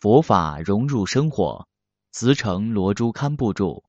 佛法融入生活，慈诚罗珠堪布著。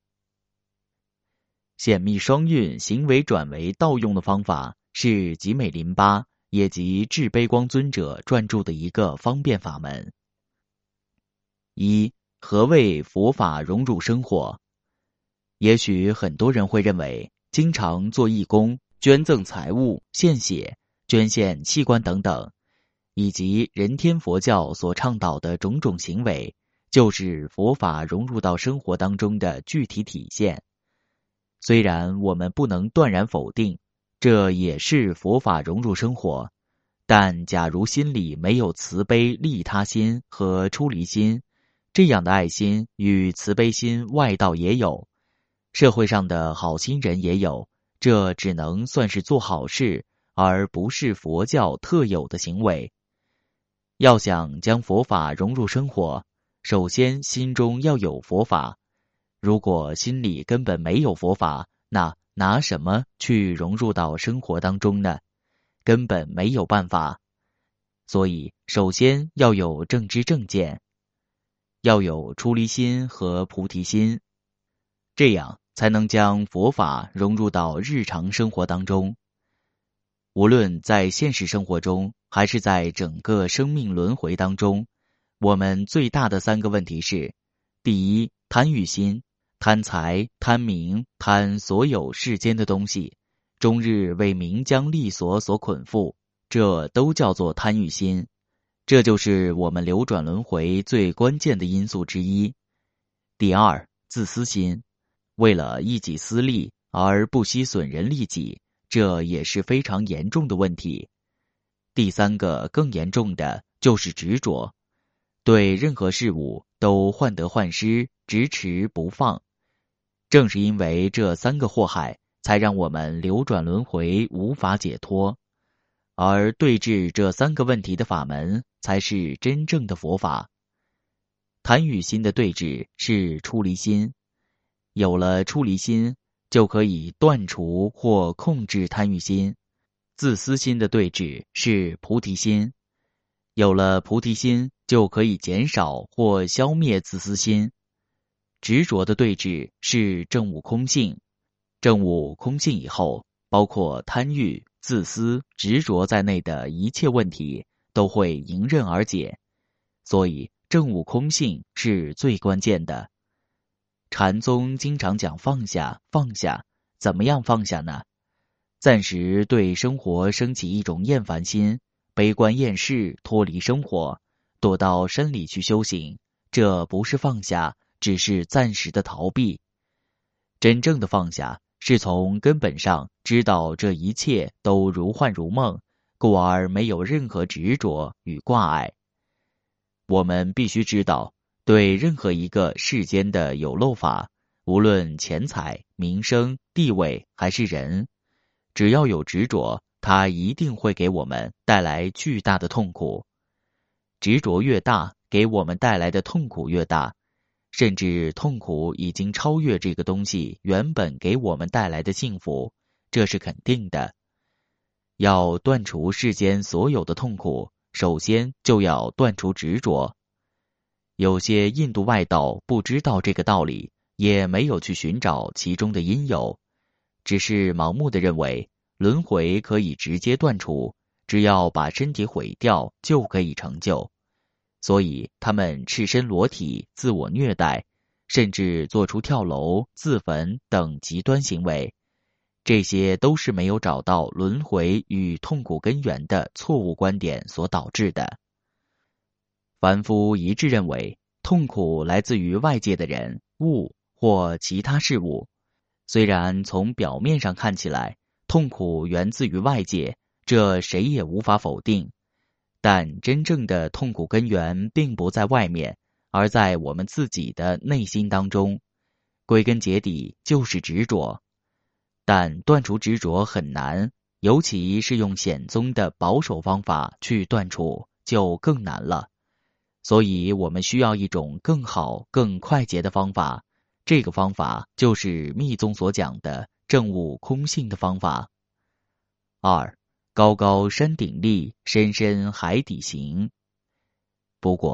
显密双运行为转为道用的方法，是吉美林巴也即智悲光尊者撰著的一个方便法门。一、何谓佛法融入生活？也许很多人会认为，经常做义工、捐赠财物、献血、捐献器官等等，以及人天佛教所倡导的种种行为，就是佛法融入到生活当中的具体体现。虽然我们不能断然否定，这也是佛法融入生活，但假如心里没有慈悲利他心和出离心，这样的爱心与慈悲心外道也有，社会上的好心人也有，这只能算是做好事，而不是佛教特有的行为。要想将佛法融入生活，首先心中要有佛法。如果心里根本没有佛法，那拿什么去融入到生活当中呢？根本没有办法。所以，首先要有正知正见，要有出离心和菩提心，这样才能将佛法融入到日常生活当中。无论在现实生活中，还是在整个生命轮回当中，我们最大的3个问题是：第一，贪欲心，贪财、贪名、贪所有世间的东西，终日为名将利所捆缚，这都叫做贪欲心。这就是我们流转轮回最关键的因素之一。第二，自私心，为了一己私利而不惜损人利己，这也是非常严重的问题。第3个更严重的就是执着，对任何事物都患得患失，执持不放。正是因为这3个祸害，才让我们流转轮回无法解脱。而对治这3个问题的法门，才是真正的佛法。贪欲心的对治是出离心，有了出离心，就可以断除或控制贪欲心。自私心的对治是菩提心，有了菩提心，就可以减少或消灭自私心。执着的对治是证悟空性，证悟空性以后，包括贪欲、自私、执着在内的一切问题都会迎刃而解。所以证悟空性是最关键的。禅宗经常讲放下，放下，怎么样放下呢？暂时对生活升起一种厌烦心，悲观厌世，脱离生活，躲到山里去修行，这不是放下，只是暂时的逃避。真正的放下，是从根本上知道这一切都如幻如梦，故而没有任何执着与挂碍。我们必须知道，对任何一个世间的有漏法，无论钱财、名声、地位还是人，只要有执着，它一定会给我们带来巨大的痛苦。执着越大，给我们带来的痛苦越大，甚至痛苦已经超越这个东西原本给我们带来的幸福，这是肯定的。要断除世间所有的痛苦，首先就要断除执着。有些印度外道不知道这个道理，也没有去寻找其中的因由，只是盲目地认为轮回可以直接断除，只要把身体毁掉就可以成就。所以他们赤身裸体，自我虐待，甚至做出跳楼、自焚等极端行为。这些都是没有找到轮回与痛苦根源的错误观点所导致的。凡夫一致认为，痛苦来自于外界的人、物或其他事物。虽然从表面上看起来，痛苦源自于外界，这谁也无法否定。但真正的痛苦根源并不在外面，而在我们自己的内心当中。归根结底就是执着。但断除执着很难，尤其是用显宗的保守方法去断除，就更难了。所以我们需要一种更好、更快捷的方法，这个方法就是密宗所讲的证悟空性的方法。2. 高高山顶立，深深海底行。不过，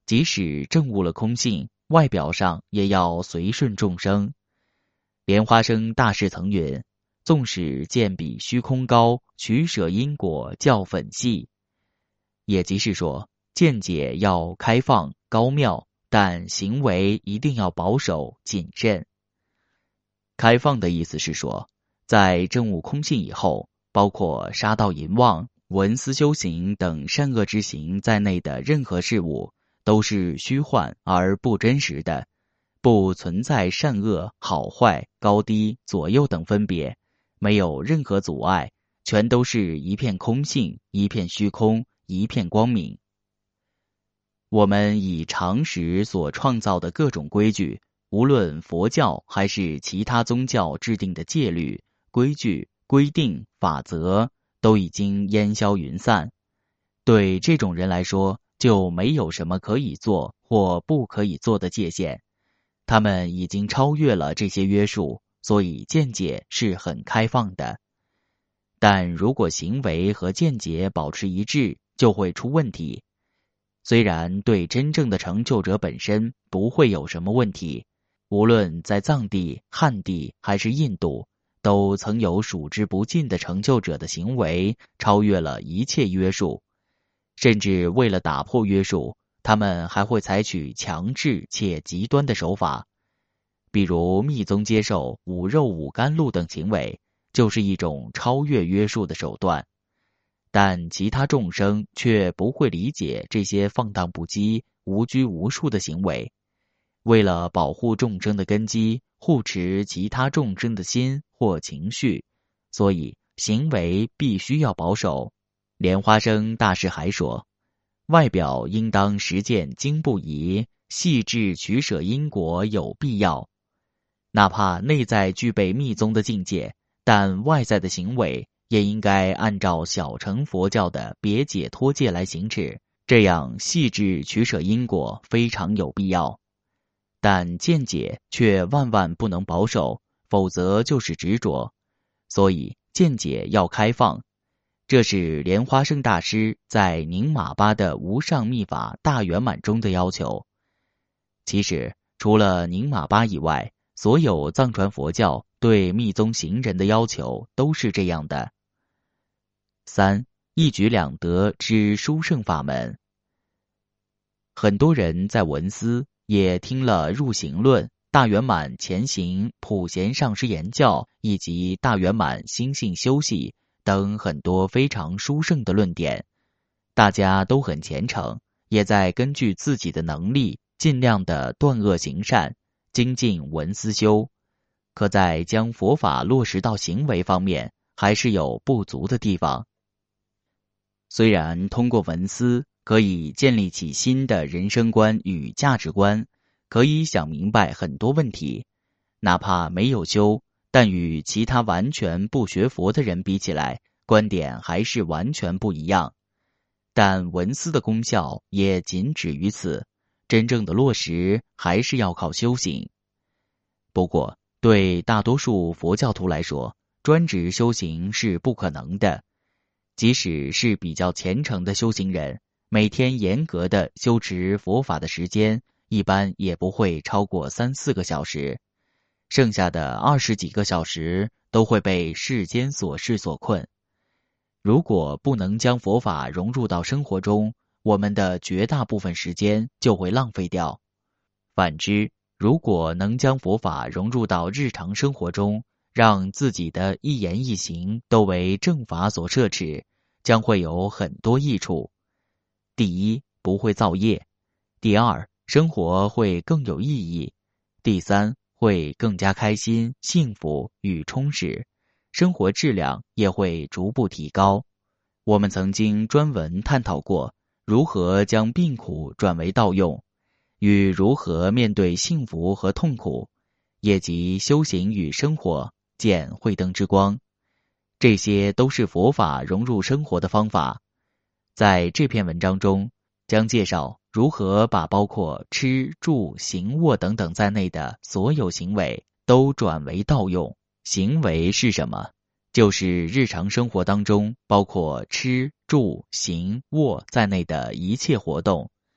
即使证悟了空性，外表上也要随顺众生。莲花生大师曾云：纵使见比虚空高，取舍因果较粉细。也即是说，见解要开放高妙，但行为一定要保守谨慎。开放的意思是说，在证悟空性以后，包括杀盗淫妄、闻思修行等善恶之行在内的任何事物，都是虚幻而不真实的，不存在善恶、好坏、高低、左右等分别，没有任何阻碍，全都是一片空性，一片虚空，一片光明。我们以常识所创造的各种规矩，无论佛教还是其他宗教制定的戒律、规矩、规定、法则，都已经烟消云散。对这种人来说，就没有什么可以做或不可以做的界限。他们已经超越了这些约束，所以见解是很开放的。但如果行为和见解保持一致，就会出问题。虽然对真正的成就者本身不会有什么问题，无论在藏地、汉地还是印度，都曾有数之不尽的成就者的行为超越了一切约束，甚至为了打破约束，他们还会采取强制且极端的手法。比如密宗接受五肉五甘露等行为，就是一种超越约束的手段。但其他众生却不会理解这些放荡不羁、无拘无束的行为。为了保护众生的根基，护持其他众生的心或情绪，所以行为必须要保守。莲花生大师还说，外表应当实践经不疑，细致取舍因果有必要。哪怕内在具备密宗的境界，但外在的行为也应该按照小乘佛教的别解脱戒来行持，这样细致取舍因果非常有必要。但见解却万万不能保守，否则就是执着，所以见解要开放。这是莲花生大师在宁玛巴的无上密法大圆满中的要求。其实除了宁玛巴以外，所有藏传佛教对密宗行人的要求都是这样的。3. 一举两得之殊胜法门。很多人在闻思，也听了入行论、大圆满前行普贤上师言教以及大圆满心性修习等很多非常殊胜的论点，大家都很虔诚，也在根据自己的能力尽量的断恶行善，精进闻思修。可在将佛法落实到行为方面，还是有不足的地方。虽然通过闻思可以建立起新的人生观与价值观，可以想明白很多问题，哪怕没有修，但与其他完全不学佛的人比起来，观点还是完全不一样。但闻思的功效也仅止于此，真正的落实还是要靠修行。不过对大多数佛教徒来说，专职修行是不可能的。即使是比较虔诚的修行人，每天严格的修持佛法的时间，一般也不会超过3-4个小时，剩下的20几个小时都会被世间琐事所困。如果不能将佛法融入到生活中，我们的绝大部分时间就会浪费掉。反之，如果能将佛法融入到日常生活中，让自己的一言一行都为正法所摄持，将会有很多益处。第一，不会造业；第二，生活会更有意义；第三，会更加开心、幸福与充实，生活质量也会逐步提高。我们曾经专门探讨过如何将病苦转为道用，与如何面对幸福和痛苦，也即修行与生活见慧灯之光，这些都是佛法融入生活的方法。在这篇文章中，将介绍如何把包括吃、住、行、卧等等在内的所有行为都转为道用。行为是什么？就是日常生活当中包括吃、住、行、卧在内的一切活动。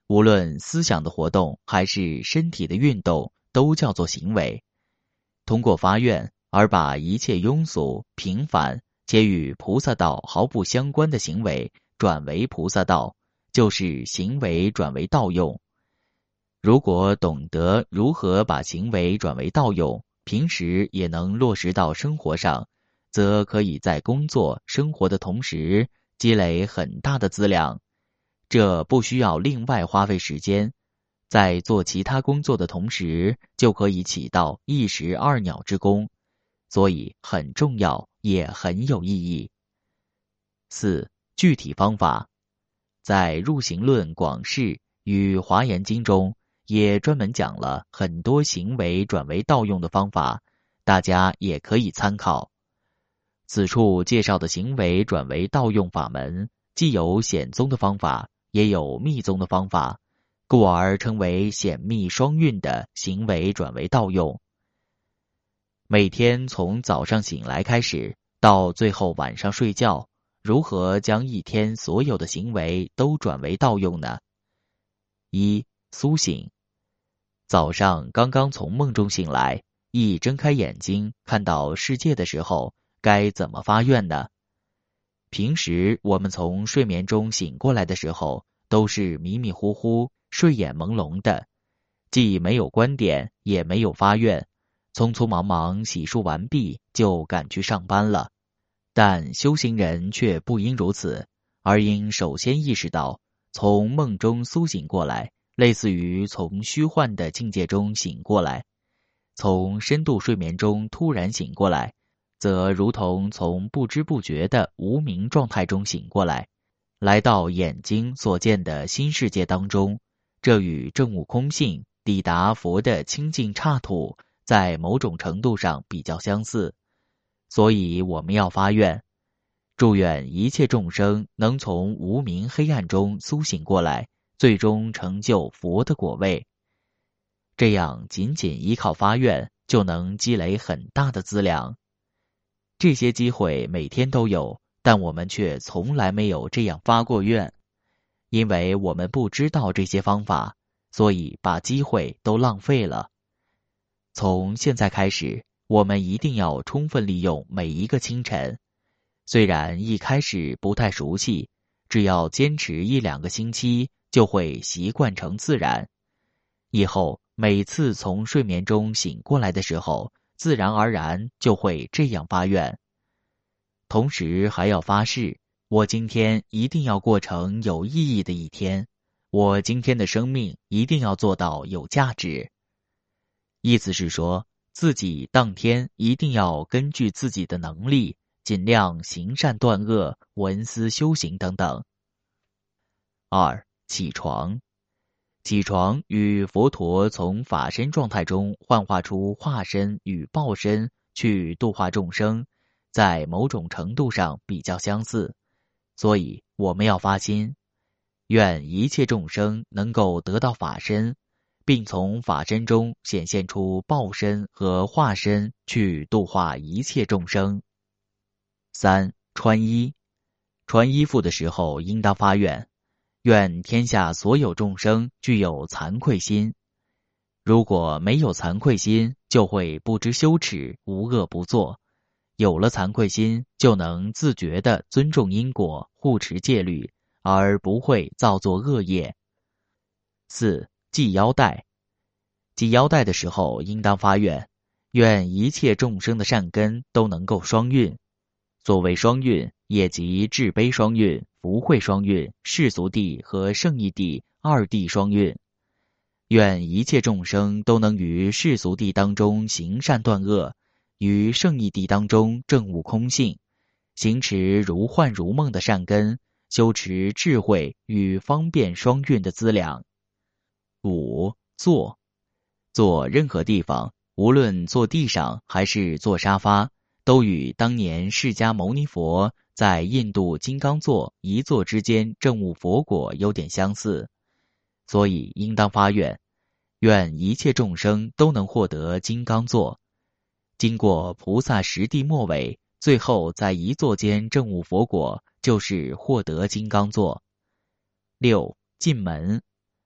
无论思想的活动还是身体的运动，都叫做行为。通过发愿而把一切庸俗、平凡且与菩萨道毫不相关的行为转为菩萨道，就是行为转为道用。如果懂得如何把行为转为道用，平时也能落实到生活上，则可以在工作、生活的同时积累很大的资粮。这不需要另外花费时间，在做其他工作的同时，就可以起到一石二鸟之功，所以很重要，也很有意义。4. 具体方法，在入行论广释与华严经中，也专门讲了很多行为转为道用的方法，大家也可以参考。此处介绍的行为转为道用法门，既有显宗的方法，也有密宗的方法，故而称为显密双运的行为转为道用。每天从早上醒来开始，到最后晚上睡觉，如何将一天所有的行为都转为道用呢？1. 苏醒。早上刚刚从梦中醒来，一睁开眼睛看到世界的时候，该怎么发愿呢？平时我们从睡眠中醒过来的时候，都是迷迷糊糊、睡眼朦胧的，既没有观点，也没有发愿，匆匆忙忙洗漱完毕就赶去上班了。但修行人却不应如此，而应首先意识到，从梦中苏醒过来，类似于从虚幻的境界中醒过来；从深度睡眠中突然醒过来，则如同从不知不觉的无明状态中醒过来，来到眼睛所见的新世界当中。这与证悟空性、抵达佛的清净刹土，在某种程度上比较相似。所以我们要发愿，祝愿一切众生能从无明黑暗中苏醒过来，最终成就佛的果位。这样仅仅依靠发愿，就能积累很大的资粮。这些机会每天都有，但我们却从来没有这样发过愿，因为我们不知道这些方法，所以把机会都浪费了。从现在开始，我们一定要充分利用每一个清晨。虽然一开始不太熟悉，只要坚持1-2个星期，就会习惯成自然。以后每次从睡眠中醒过来的时候，自然而然就会这样发愿。同时还要发誓，我今天一定要过成有意义的一天，我今天的生命一定要做到有价值。意思是说，自己当天一定要根据自己的能力，尽量行善断恶、闻思修行等等。2. 起床。起床与佛陀从法身状态中幻化出化身与报身去度化众生，在某种程度上比较相似，所以我们要发心，愿一切众生能够得到法身，并从法身中显现出报身和化身去度化一切众生。3. 穿衣。穿衣服的时候应当发愿，愿天下所有众生具有惭愧心。如果没有惭愧心，就会不知羞耻，无恶不作。有了惭愧心，就能自觉地尊重因果，护持戒律，而不会造作恶业。4. 系腰带。系腰带的时候应当发愿，愿一切众生的善根都能够双运。所谓双运，也即智悲双运、福慧双运、世俗谛和圣义谛2谛双运。愿一切众生都能于世俗谛当中行善断恶，于圣义谛当中证悟空性，行持如幻如梦的善根，修持智慧与方便双运的资粮。5. 坐。坐任何地方，无论坐地上还是坐沙发，都与当年释迦牟尼佛在印度金刚座一坐之间证悟佛果有点相似，所以应当发愿，愿一切众生都能获得金刚座。经过菩萨实地末尾，最后在一座间证悟佛果，就是获得金刚座。6. 进门。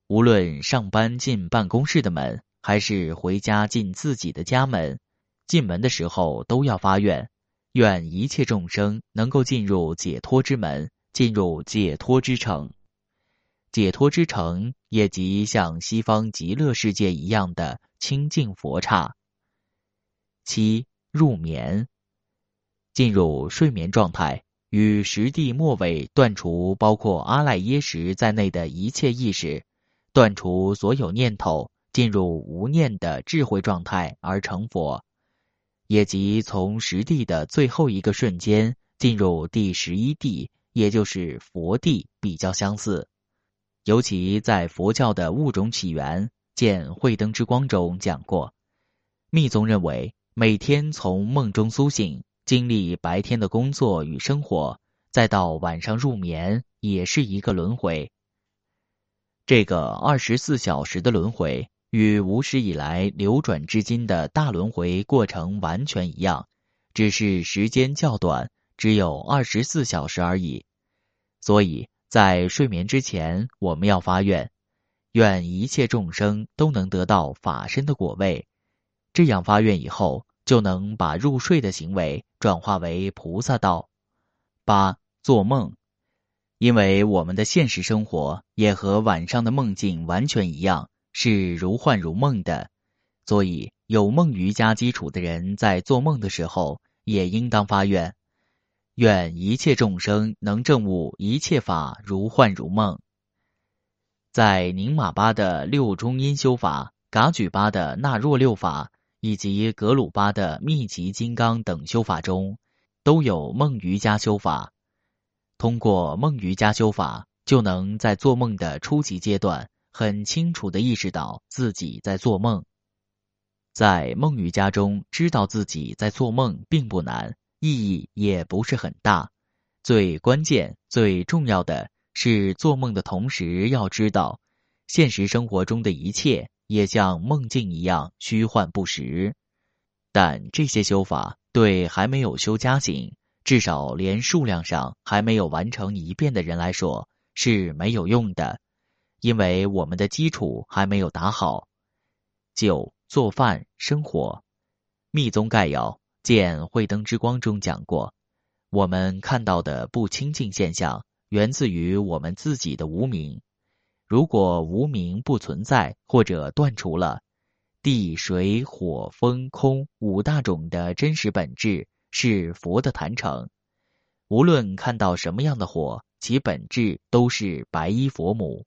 无论上班进办公室的门，还是回家进自己的家门，进门的时候都要发愿，愿一切众生能够进入解脱之门，进入解脱之城。解脱之城也即像西方极乐世界一样的清净佛刹。7. 入眠。进入睡眠状态，于实地末尾断除包括阿赖耶识在内的一切意识，断除所有念头，进入无念的智慧状态而成佛，也即从实地的最后一个瞬间进入第11地，也就是佛地比较相似。尤其在佛教的物种起源见慧灯之光中讲过，密宗认为每天从梦中苏醒，经历白天的工作与生活，再到晚上入眠，也是一个轮回。这个24小时的轮回与无始以来流转至今的大轮回过程完全一样，只是时间较短，只有24小时而已。所以在睡眠之前，我们要发愿，愿一切众生都能得到法身的果位。这样发愿以后，就能把入睡的行为转化为菩萨道。8. 做梦。因为我们的现实生活也和晚上的梦境完全一样，是如幻如梦的，所以有梦瑜伽基础的人在做梦的时候，也应当发愿，愿一切众生能证悟一切法如幻如梦。在宁玛巴的六中阴修法、噶举巴的那若六法以及格鲁巴的密集金刚等修法中，都有梦瑜伽修法。通过梦瑜伽修法，就能在做梦的初级阶段很清楚地意识到自己在做梦。在梦瑜伽中知道自己在做梦并不难，意义也不是很大。最关键、最重要的是做梦的同时要知道，现实生活中的一切也像梦境一样虚幻不实。但这些修法对还没有修加行，至少连数量上还没有完成一遍的人来说是没有用的，因为我们的基础还没有打好。9. 做饭生活。密宗概要见慧灯之光中讲过，我们看到的不清净现象源自于我们自己的无明。如果无明不存在或者断除了，地水火风空5大种的真实本质是佛的坛城。无论看到什么样的火，其本质都是白衣佛母。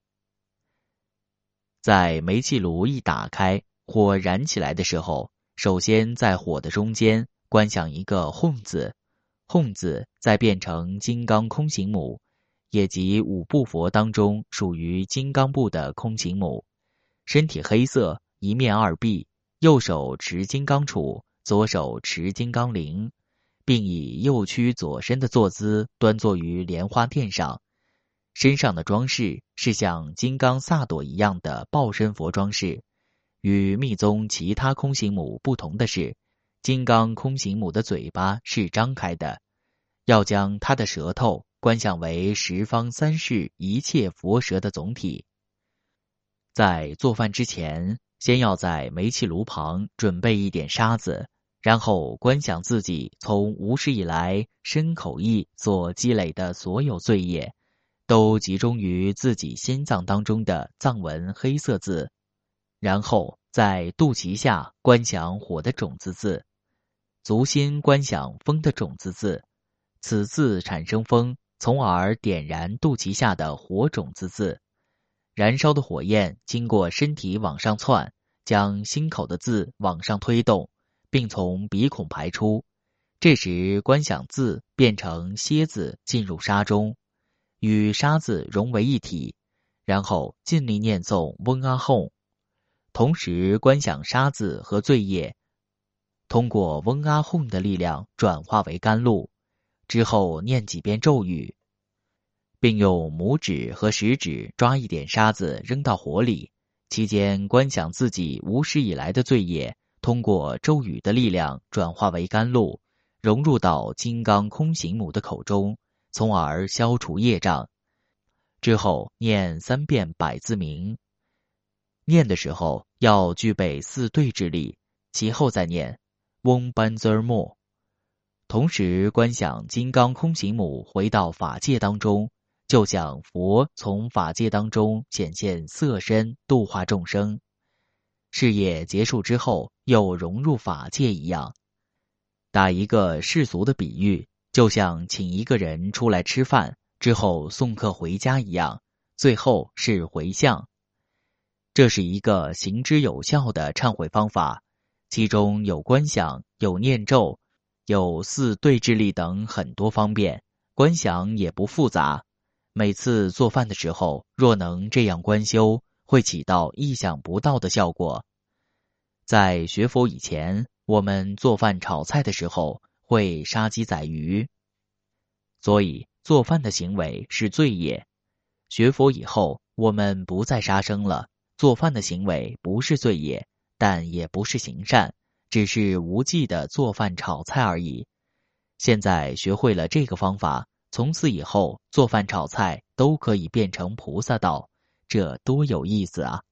在煤气炉一打开，火燃起来的时候，首先在火的中间观想一个吽字，吽字再变成金刚空行母，也即五部佛当中属于金刚部的空行母，身体黑色，一面二臂，右手持金刚杵，左手持金刚铃，并以右屈左伸的坐姿端坐于莲花垫上，身上的装饰是像金刚萨埵一样的报身佛装饰。与密宗其他空行母不同的是，金刚空行母的嘴巴是张开的，要将它的舌头观想为十方三世一切佛舌的总体。在做饭之前，先要在煤气炉旁准备一点沙子，然后观想自己从无始以来身口意所积累的所有罪业，都集中于自己心脏当中的藏文黑色字，然后在肚脐下观想火的种子字，足心观想风的种子字，此字产生风，从而点燃肚脐下的火种子字。燃烧的火焰经过身体往上窜，将心口的字往上推动，并从鼻孔排出。这时观想字变成蝎字进入沙中，与沙字融为一体，然后尽力念诵嗡阿吽，同时观想沙字和罪业通过嗡阿吽的力量转化为甘露，之后念几遍咒语，并用拇指和食指抓一点沙子扔到火里，期间观想自己无始以来的罪业通过咒语的力量转化为甘露，融入到金刚空行母的口中，从而消除业障。之后念3遍百字明， 念的时候要具备四对之力，其后再念嗡班滋儿默。同时观想金刚空行母回到法界当中，就像佛从法界当中显现色身度化众生，事业结束之后又融入法界一样。打一个世俗的比喻，就像请一个人出来吃饭之后送客回家一样，最后是回向。这是一个行之有效的忏悔方法，其中有观想，有念咒，有四对治力等很多方便，观想也不复杂。每次做饭的时候，若能这样观修，会起到意想不到的效果。在学佛以前，我们做饭炒菜的时候会杀鸡宰鱼，所以做饭的行为是罪业。学佛以后，我们不再杀生了，做饭的行为不是罪业，但也不是行善，只是无忌的做饭炒菜而已。现在学会了这个方法，从此以后做饭炒菜都可以变成菩萨道，这多有意思啊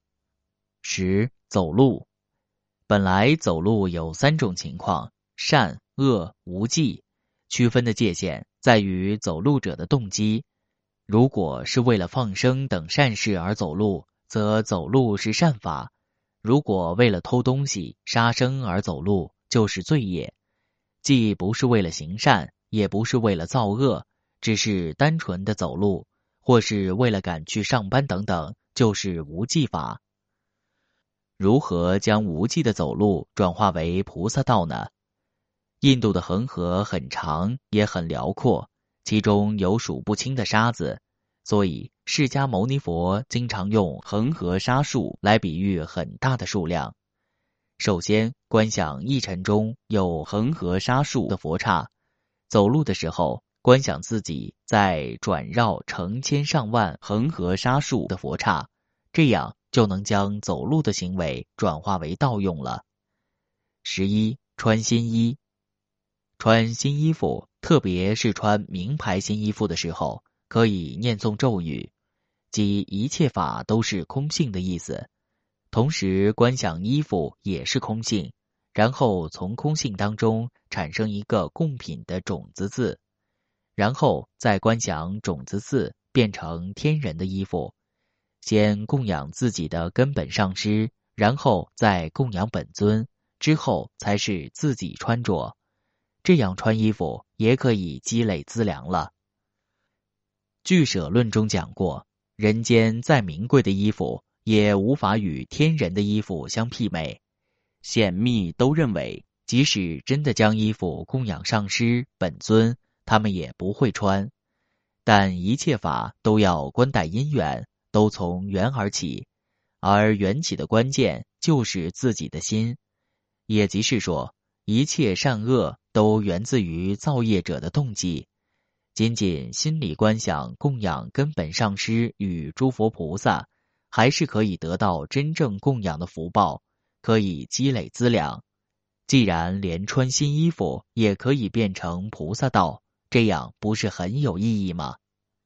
！10. 走路。本来走路有3种情况，善、恶、无忌，区分的界限在于走路者的动机。如果是为了放生等善事而走路，则走路是善法；如果为了偷东西、杀生而走路，就是罪业。既不是为了行善，也不是为了造恶，只是单纯的走路，或是为了赶去上班等等，就是无忌法。如何将无忌的走路转化为菩萨道呢？印度的恒河很长也很辽阔，其中有数不清的沙子，所以释迦牟尼佛经常用恒河沙数来比喻很大的数量。首先观想一尘中有恒河沙数的佛刹，走路的时候观想自己在转绕成千上万恒河沙数的佛刹，这样就能将走路的行为转化为道用了。11. 穿新衣。穿新衣服，特别是穿名牌新衣服的时候，可以念诵咒语，即一切法都是空性的意思。同时观想衣服也是空性，然后从空性当中产生一个供品的种子字，然后再观想种子字变成天人的衣服。先供养自己的根本上师，然后再供养本尊，之后才是自己穿着。这样穿衣服也可以积累资粮了。俱舍论中讲过，人间再名贵的衣服也无法与天人的衣服相媲美。显密都认为，即使真的将衣服供养上师、本尊，他们也不会穿。但一切法都要观待因缘，都从缘而起，而缘起的关键就是自己的心，也即是说，一切善恶都源自于造业者的动机。仅仅心里观想供养根本上师与诸佛菩萨，还是可以得到真正供养的福报，可以积累资粮。既然连穿新衣服也可以变成菩萨道，这样不是很有意义吗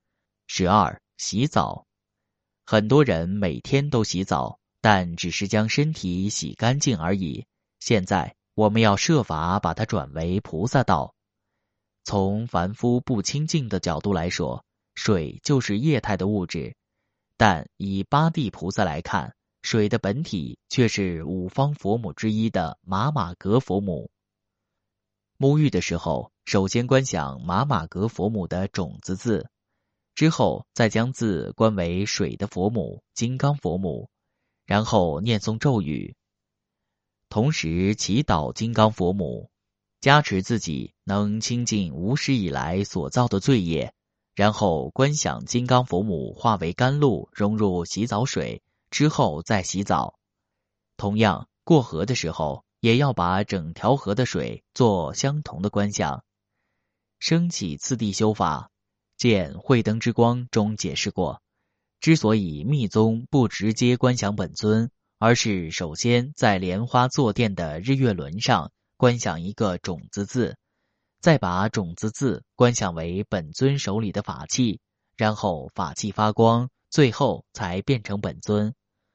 ？12. 洗澡。很多人每天都洗澡，但只是将身体洗干净而已。现在我们要设法把它转为菩萨道。从凡夫不清净的角度来说，水就是液态的物质，但以八地菩萨来看，水的本体却是五方佛母之一的玛玛格佛母。沐浴的时候，首先观想玛玛格佛母的种子字，之后再将字观为水的佛母金刚佛母，然后念诵咒语，同时祈祷金刚佛母加持自己能清净无始以来所造的罪业，然后观想金刚佛母化为甘露融入洗澡水，之后再洗澡。同样，过河的时候也要把整条河的水做相同的观想。升起次第修法，见《慧灯之光》中解释过，之所以密宗不直接观想本尊，而是首先在莲花坐垫的日月轮上观想一个种子字，再把种子字观想为本尊手里的法器，然后法器发光，最后才变成本尊。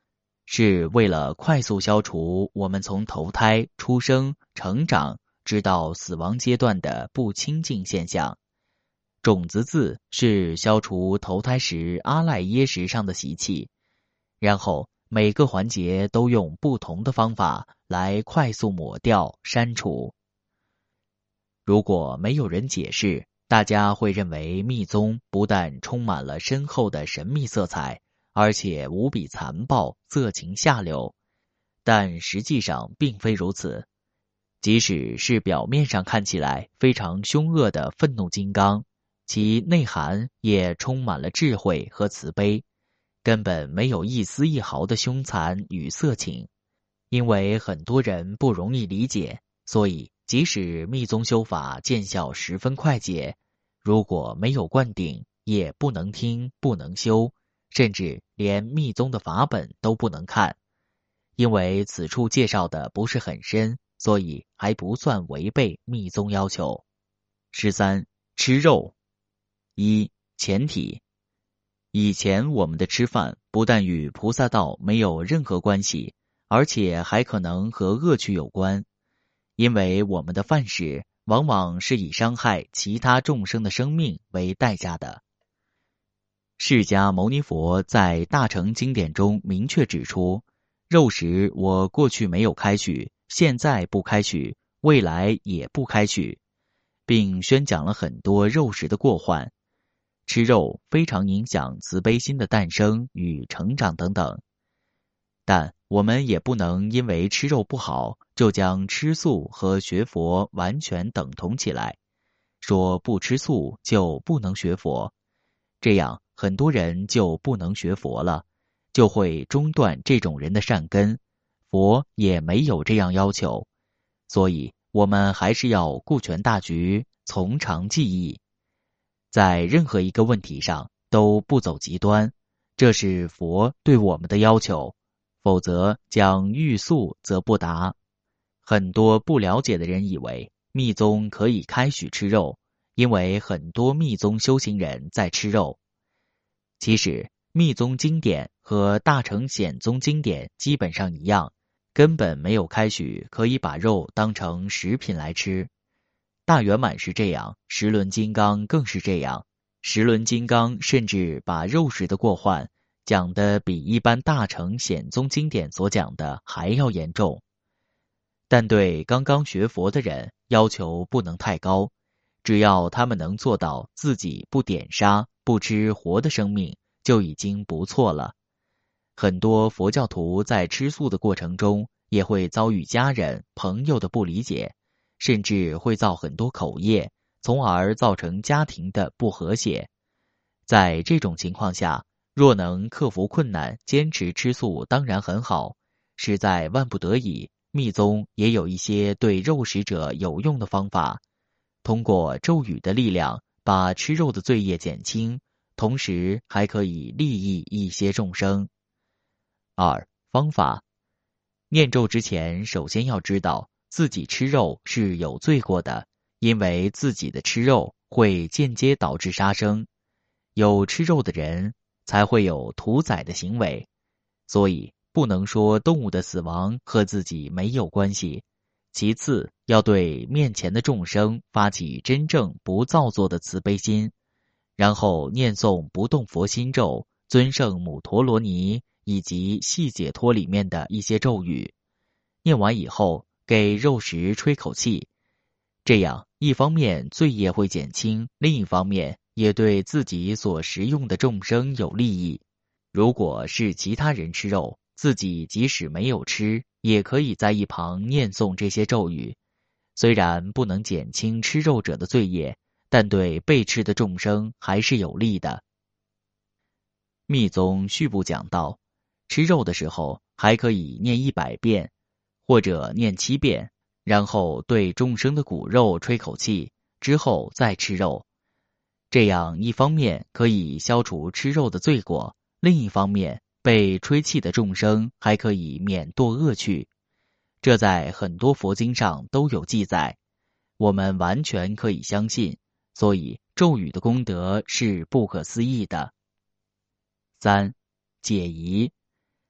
是为了快速消除我们从投胎、出生、成长直到死亡阶段的不清净现象。种子字是消除投胎时阿赖耶识上的习气，然后每个环节都用不同的方法来快速抹掉、删除。如果没有人解释，大家会认为密宗不但充满了深厚的神秘色彩，而且无比残暴、色情下流，但实际上并非如此。即使是表面上看起来非常凶恶的愤怒金刚，其内涵也充满了智慧和慈悲，根本没有一丝一毫的凶残与色情。因为很多人不容易理解，所以即使密宗修法见效十分快捷，如果没有灌顶，也不能听，不能修，甚至连密宗的法本都不能看。因为此处介绍的不是很深，所以还不算违背密宗要求。13. 吃肉。前提：以前我们的吃饭不但与菩萨道没有任何关系，而且还可能和恶趣有关，因为我们的饭食往往是以伤害其他众生的生命为代价的。释迦牟尼佛在大乘经典中明确指出，肉食我过去没有开许，现在不开许，未来也不开许，并宣讲了很多肉食的过患。吃肉非常影响慈悲心的诞生与成长等等。但我们也不能因为吃肉不好，就将吃素和学佛完全等同起来，说不吃素就不能学佛，这样很多人就不能学佛了，就会中断这种人的善根。佛也没有这样要求，所以我们还是要顾全大局，从长计议，在任何一个问题上都不走极端，这是佛对我们的要求，否则将欲速则不达。很多不了解的人以为密宗可以开许吃肉，因为很多密宗修行人在吃肉。其实密宗经典和大乘显宗经典基本上一样，根本没有开许可以把肉当成食品来吃。大圆满是这样，十轮金刚更是这样。十轮金刚甚至把肉食的过患讲得比一般大乘显宗经典所讲的还要严重。但对刚刚学佛的人要求不能太高，只要他们能做到自己不点杀、不吃活的生命，就已经不错了。很多佛教徒在吃素的过程中，也会遭遇家人、朋友的不理解，甚至会造很多口业，从而造成家庭的不和谐。在这种情况下，若能克服困难，坚持吃素当然很好，实在万不得已，密宗也有一些对肉食者有用的方法，通过咒语的力量把吃肉的罪业减轻，同时还可以利益一些众生。2. 方法：念咒之前，首先要知道自己吃肉是有罪过的，因为自己的吃肉会间接导致杀生，有吃肉的人才会有屠宰的行为，所以不能说动物的死亡和自己没有关系。其次，要对面前的众生发起真正不造作的慈悲心，然后念诵不动佛心咒、尊胜母陀罗尼以及细解脱里面的一些咒语。念完以后，给肉食吹口气，这样一方面罪业会减轻，另一方面也对自己所食用的众生有利益。如果是其他人吃肉，自己即使没有吃，也可以在一旁念诵这些咒语。虽然不能减轻吃肉者的罪业，但对被吃的众生还是有利的。密宗续部讲到，吃肉的时候还可以念100遍，或者念7遍，然后对众生的骨肉吹口气，之后再吃肉。这样一方面可以消除吃肉的罪过，另一方面被吹气的众生还可以免堕恶趣。这在很多佛经上都有记载，我们完全可以相信，所以咒语的功德是不可思议的。3. 解疑。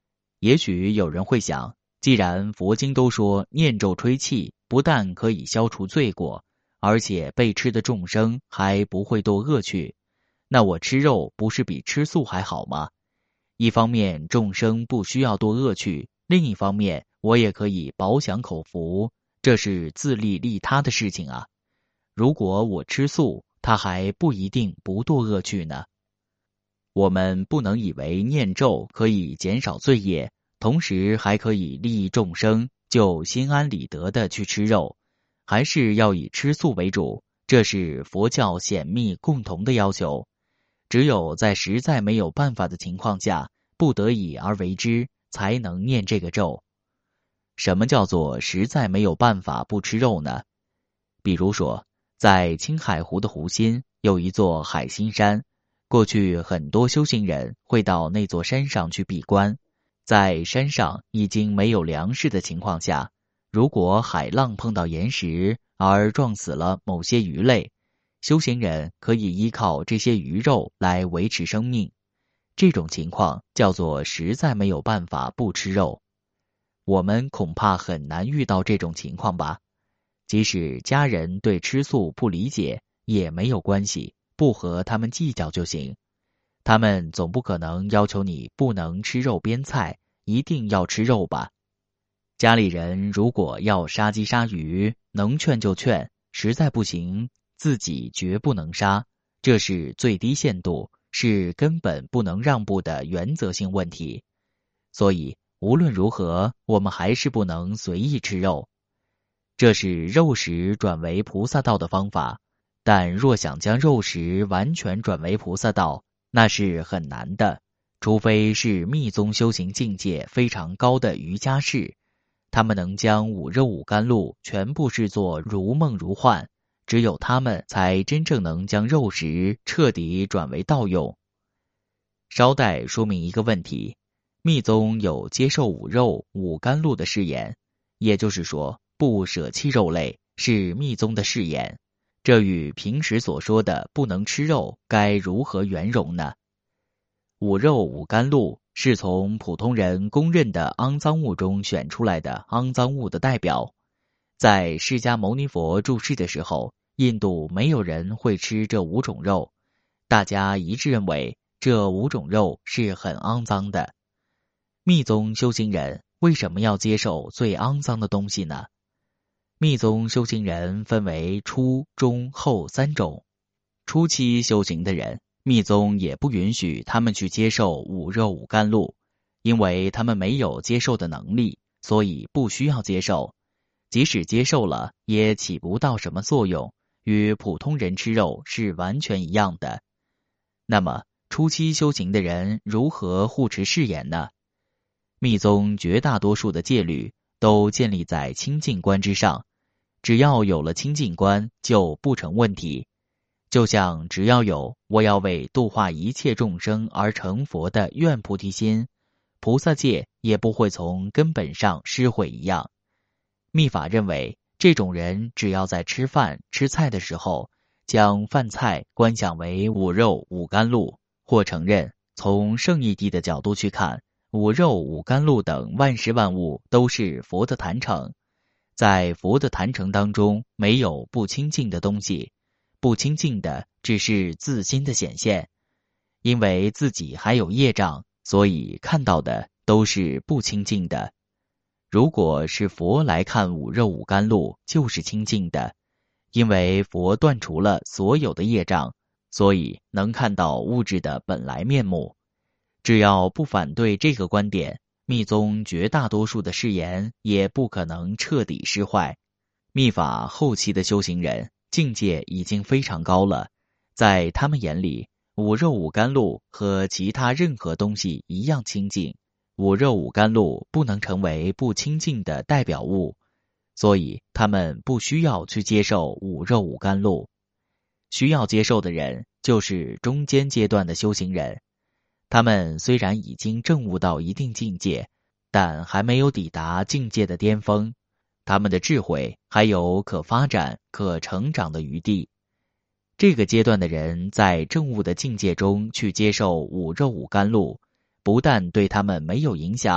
也许有人会想，既然佛经都说念咒吹气不但可以消除罪过，而且被吃的众生还不会堕恶趣，那我吃肉不是比吃素还好吗？一方面众生不需要堕恶趣，另一方面我也可以饱享口福，这是自利利他的事情啊。如果我吃素，他还不一定不堕恶趣呢。我们不能以为念咒可以减少罪业，同时还可以利益众生，就心安理得的去吃肉，还是要以吃素为主，这是佛教显密共同的要求。只有在实在没有办法的情况下，不得已而为之，才能念这个咒。什么叫做实在没有办法不吃肉呢？比如说，在青海湖的湖心有一座海心山，过去很多修行人会到那座山上去闭关。在山上已经没有粮食的情况下，如果海浪碰到岩石而撞死了某些鱼类，修行人可以依靠这些鱼肉来维持生命。这种情况叫做实在没有办法不吃肉。我们恐怕很难遇到这种情况吧？即使家人对吃素不理解也没有关系，不和他们计较就行。他们总不可能要求你不能吃肉边菜，一定要吃肉吧？家里人如果要杀鸡杀鱼，能劝就劝，实在不行，自己绝不能杀，这是最低限度，是根本不能让步的原则性问题。所以无论如何，我们还是不能随意吃肉。这是肉食转为菩萨道的方法，但若想将肉食完全转为菩萨道，那是很难的，除非是密宗修行境界非常高的瑜伽士，他们能将五肉五甘露全部视作如梦如幻，只有他们才真正能将肉食彻底转为道用。稍待说明一个问题，密宗有接受五肉五甘露的誓言，也就是说不舍弃肉类是密宗的誓言，这与平时所说的不能吃肉该如何圆融呢？五肉五甘露是从普通人公认的肮脏物中选出来的肮脏物的代表。在释迦牟尼佛住世的时候，印度没有人会吃这五种肉，大家一致认为这五种肉是很肮脏的。密宗修行人为什么要接受最肮脏的东西呢？密宗修行人分为初、中、后三种。初期修行的人，密宗也不允许他们去接受五肉五甘露，因为他们没有接受的能力，所以不需要接受。即使接受了，也起不到什么作用，与普通人吃肉是完全一样的。那么，初期修行的人如何护持誓言呢？密宗绝大多数的戒律都建立在清净观之上，只要有了清净观，就不成问题。就像只要有我要为度化一切众生而成佛的愿菩提心，菩萨戒也不会从根本上失毁一样。密法认为，这种人只要在吃饭吃菜的时候，将饭菜观想为五肉五甘露，或承认从圣义谛的角度去看，五肉五甘露等万事万物都是佛的坛城，在佛的坛城当中没有不清净的东西，不清净的只是自心的显现。因为自己还有业障，所以看到的都是不清净的。如果是佛来看五肉五甘露，就是清净的，因为佛断除了所有的业障，所以能看到物质的本来面目。只要不反对这个观点，密宗绝大多数的誓言也不可能彻底失坏。密法后期的修行人境界已经非常高了，在他们眼里，五肉五甘露和其他任何东西一样清净，五肉五甘露不能成为不清净的代表物，所以他们不需要去接受五肉五甘露。需要接受的人就是中间阶段的修行人，他们虽然已经证悟到一定境界，但还没有抵达境界的巅峰，他们的智慧还有可发展可成长的余地。这个阶段的人在证悟的境界中去接受五肉五甘露，不但对他们没有影响，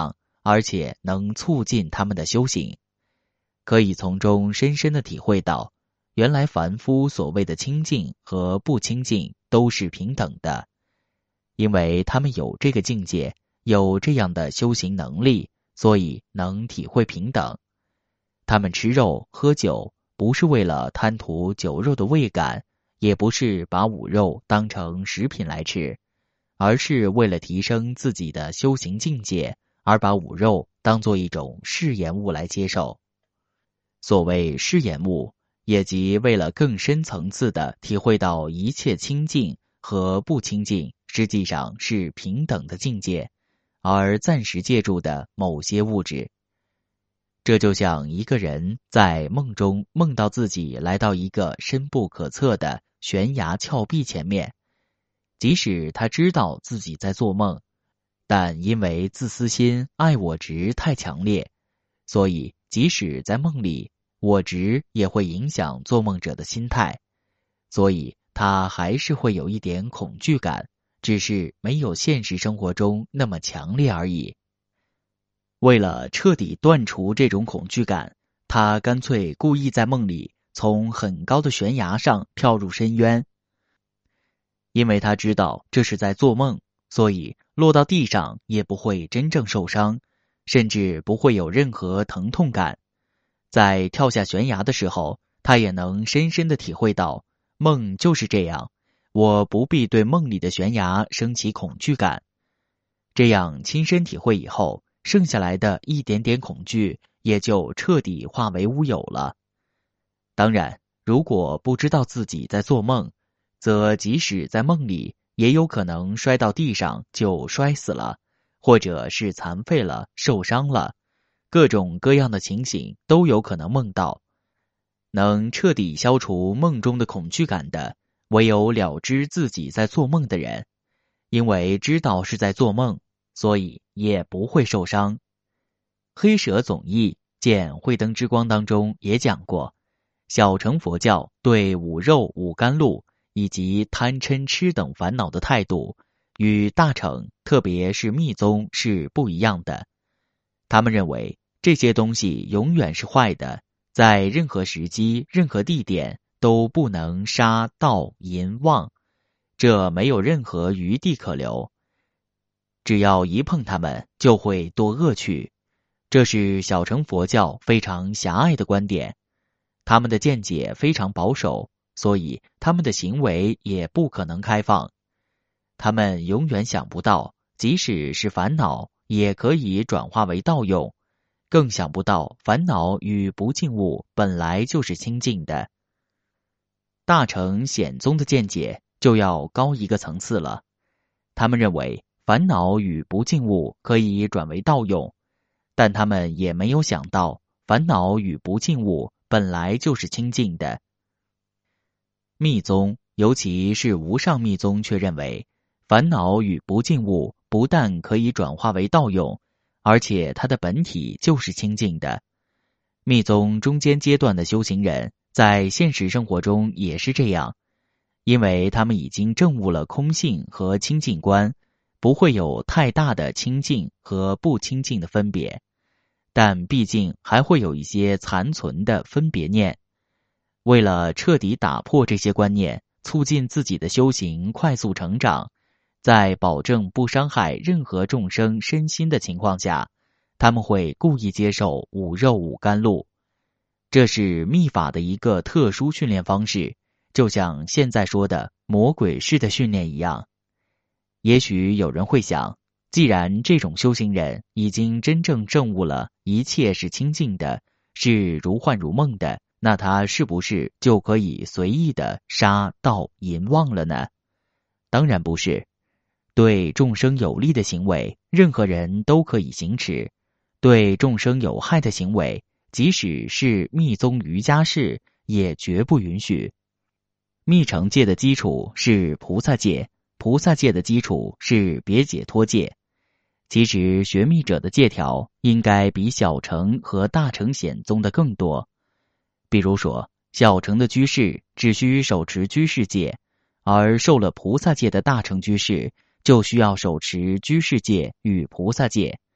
而且能促进他们的修行，可以从中深深地体会到，原来凡夫所谓的清净和不清净都是平等的，因为他们有这个境界，有这样的修行能力，所以能体会平等。他们吃肉喝酒，不是为了贪图酒肉的味感，也不是把五肉当成食品来吃，而是为了提升自己的修行境界，而把五肉当作一种试验物来接受。所谓试验物，也即为了更深层次地体会到一切清净和不清净实际上是平等的境界，而暂时借助的某些物质。这就像一个人在梦中梦到自己来到一个深不可测的悬崖峭壁前面，即使他知道自己在做梦，但因为自私心、爱我执太强烈，所以即使在梦里，我执也会影响做梦者的心态，所以他还是会有一点恐惧感，只是没有现实生活中那么强烈而已。为了彻底断除这种恐惧感，他干脆故意在梦里从很高的悬崖上跳入深渊。因为他知道这是在做梦，所以落到地上也不会真正受伤，甚至不会有任何疼痛感。在跳下悬崖的时候，他也能深深地体会到，梦就是这样，我不必对梦里的悬崖升起恐惧感。这样亲身体会以后，剩下来的一点点恐惧也就彻底化为乌有了。当然，如果不知道自己在做梦，则即使在梦里，也有可能摔到地上就摔死了，或者是残废了、受伤了，各种各样的情形都有可能梦到。能彻底消除梦中的恐惧感的，唯有了知自己在做梦的人，因为知道是在做梦，所以也不会受伤。黑舍总义见慧灯之光当中也讲过，小乘佛教对五肉五甘露以及贪嗔痴等烦恼的态度，与大乘特别是密宗是不一样的。他们认为这些东西永远是坏的，在任何时机任何地点都不能杀盗淫妄，这没有任何余地可留，只要一碰它们就会堕恶趣。这是小乘佛教非常狭隘的观点，他们的见解非常保守，所以他们的行为也不可能开放。他们永远想不到，即使是烦恼也可以转化为道用，更想不到烦恼与不净物本来就是清净的。大乘显宗的见解就要高一个层次了，他们认为烦恼与不净物可以转为道用，但他们也没有想到烦恼与不净物本来就是清净的。密宗，尤其是无上密宗却认为，烦恼与不净物不但可以转化为道用，而且它的本体就是清净的。密宗中间阶段的修行人，在现实生活中也是这样，因为他们已经证悟了空性和清净观，不会有太大的清净和不清净的分别，但毕竟还会有一些残存的分别念。为了彻底打破这些观念，促进自己的修行快速成长，在保证不伤害任何众生身心的情况下，他们会故意接受五肉五甘露。这是密法的一个特殊训练方式，就像现在说的魔鬼式的训练一样。也许有人会想，既然这种修行人已经真正证悟了一切是清净的，是如幻如梦的，那他是不是就可以随意的杀盗淫妄了呢？当然不是。对众生有利的行为，任何人都可以行持；对众生有害的行为，即使是密宗瑜伽士也绝不允许。密乘戒的基础是菩萨戒，菩萨戒的基础是别解脱戒。其实学密者的戒条应该比小乘和大乘显宗的更多。比如说，小乘的居士只需手持居士戒，而受了菩萨戒的大乘居士就需要手持居士戒与菩萨戒。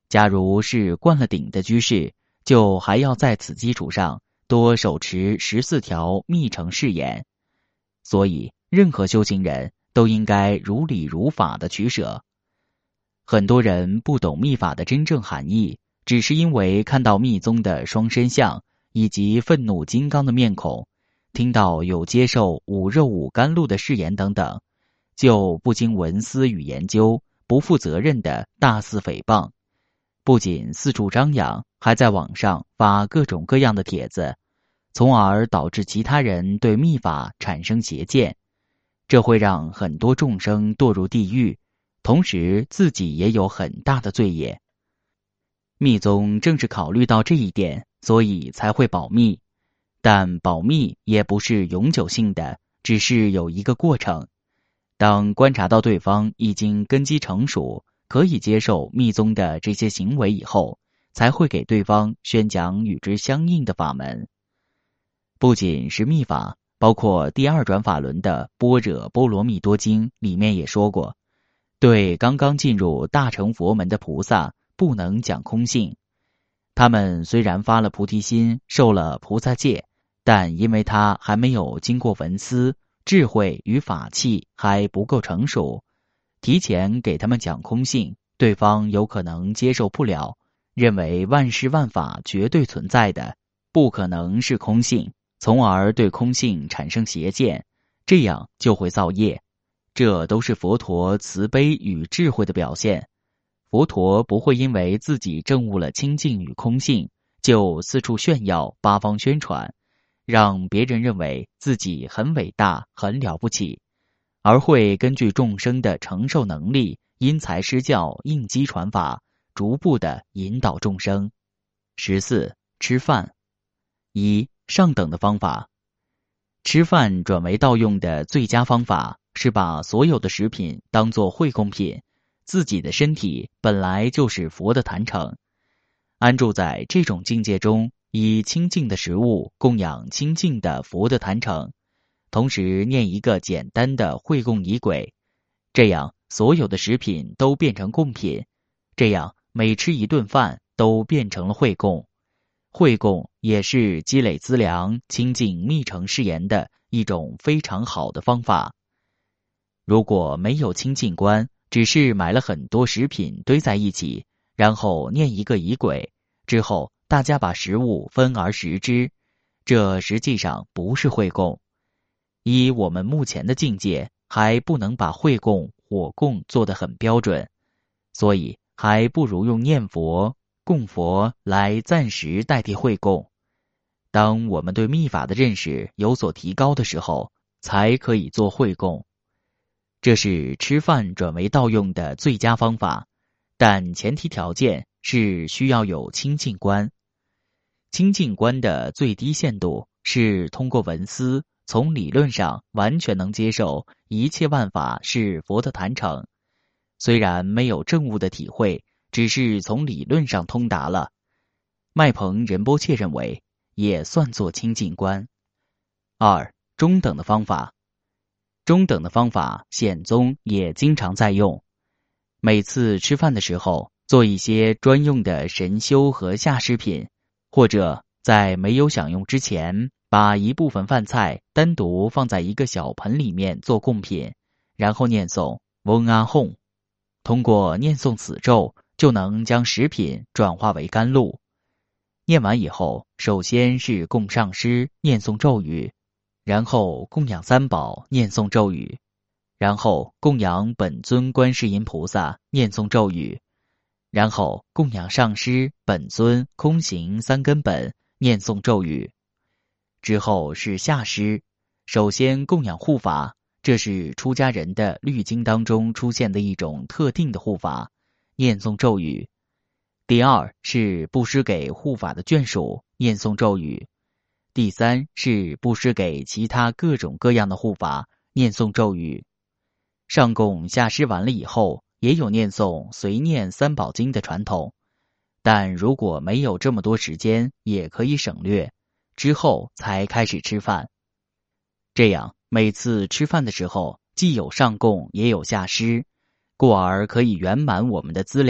假如是灌了顶的居士，就还要在此基础上多手持14条密乘誓言。所以，任何修行人都应该如理如法的取舍。很多人不懂密法的真正含义，只是因为看到密宗的双身像以及愤怒金刚的面孔，听到有接受五肉五甘露的誓言等等，就不经文思与研究，不负责任的大肆诽谤，不仅四处张扬，还在网上发各种各样的帖子，从而导致其他人对密法产生邪见，这会让很多众生堕入地狱，同时自己也有很大的罪业。密宗正是考虑到这一点，所以才会保密，但保密也不是永久性的，只是有一个过程。当观察到对方已经根基成熟，可以接受密宗的这些行为以后，才会给对方宣讲与之相应的法门。不仅是密法，包括第二转法轮的《般若波罗蜜多经》里面也说过，对刚刚进入大乘佛门的菩萨不能讲空性。他们虽然发了菩提心，受了菩萨戒，但因为他还没有经过文思，智慧与法器还不够成熟，提前给他们讲空性，对方有可能接受不了，认为万事万法绝对存在的，不可能是空性，从而对空性产生邪见，这样就会造业。这都是佛陀慈悲与智慧的表现。佛陀不会因为自己证悟了清净与空性，就四处炫耀，八方宣传，让别人认为自己很伟大很了不起，而会根据众生的承受能力，因材施教，应机传法，逐步的引导众生。14. 吃饭。1. 上等的方法。吃饭转为盗用的最佳方法是把所有的食品当作会供品，自己的身体本来就是佛的坛城，安住在这种境界中，以清净的食物供养清净的佛的坛城，同时念一个简单的会供仪轨，这样所有的食品都变成供品，这样每吃一顿饭都变成了会供。会供也是积累资粮、清净密乘誓言的一种非常好的方法。如果没有清净观，只是买了很多食品堆在一起，然后念一个仪轨，之后大家把食物分而食之，这实际上不是会供。依我们目前的境界，还不能把会供、火供做得很标准，所以还不如用念佛、供佛来暂时代替会供。当我们对密法的认识有所提高的时候，才可以做会供。这是吃饭转为盗用的最佳方法，但前提条件是需要有清净观。清净观的最低限度是通过闻思，从理论上完全能接受一切万法是佛的坛城，虽然没有证悟的体会，只是从理论上通达了。麦彭仁波切认为，也算作清净观。2. 中等的方法。中等的方法，显宗也经常在用。每次吃饭的时候，做一些专用的神修和下施品，或者在没有享用之前，把一部分饭菜单独放在一个小盆里面做供品，然后念诵嗡阿吽。通过念诵此咒，就能将食品转化为甘露。念完以后，首先是供上师念诵咒语，然后供养三宝念诵咒语，然后供养本尊观世音菩萨念诵咒语，然后供养上师本尊空行三根本念诵咒语。之后是下师，首先供养护法，这是出家人的律经当中出现的一种特定的护法，念诵咒语。第二是布施给护法的眷属，念诵咒语。第三是布施给其他各种各样的护法，念诵咒语。上供下施完了以后，也有念诵随念三宝经的传统，但如果没有这么多时间，也可以省略，之后才开始吃饭。这样每次吃饭的时候，既有上供也有下施，故而可以圆满我们的资粮，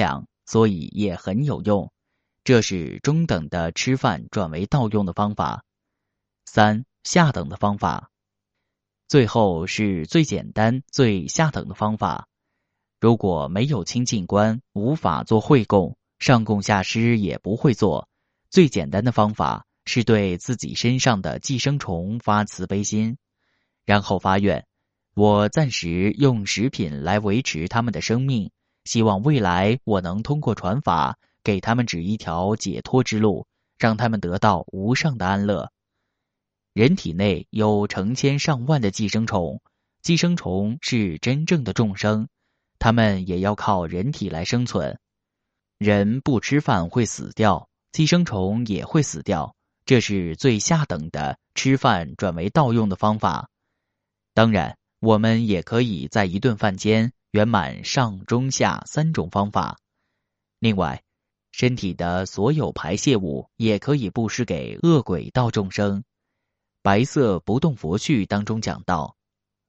所以也很有用。这是中等的吃饭转为盗用的方法。3、下等的方法。最后是最简单、最下等的方法。如果没有清净观，无法做会供，上供下施也不会做。最简单的方法是对自己身上的寄生虫发慈悲心，然后发愿：我暂时用食品来维持他们的生命，希望未来我能通过传法给他们指一条解脱之路，让他们得到无上的安乐。人体内有成千上万的寄生虫，寄生虫是真正的众生，他们也要靠人体来生存。人不吃饭会死掉，寄生虫也会死掉，这是最下等的吃饭转为盗用的方法。当然，我们也可以在一顿饭间圆满上中下3种方法。另外，身体的所有排泄物也可以布施给恶鬼道众生。白色不动佛序当中讲到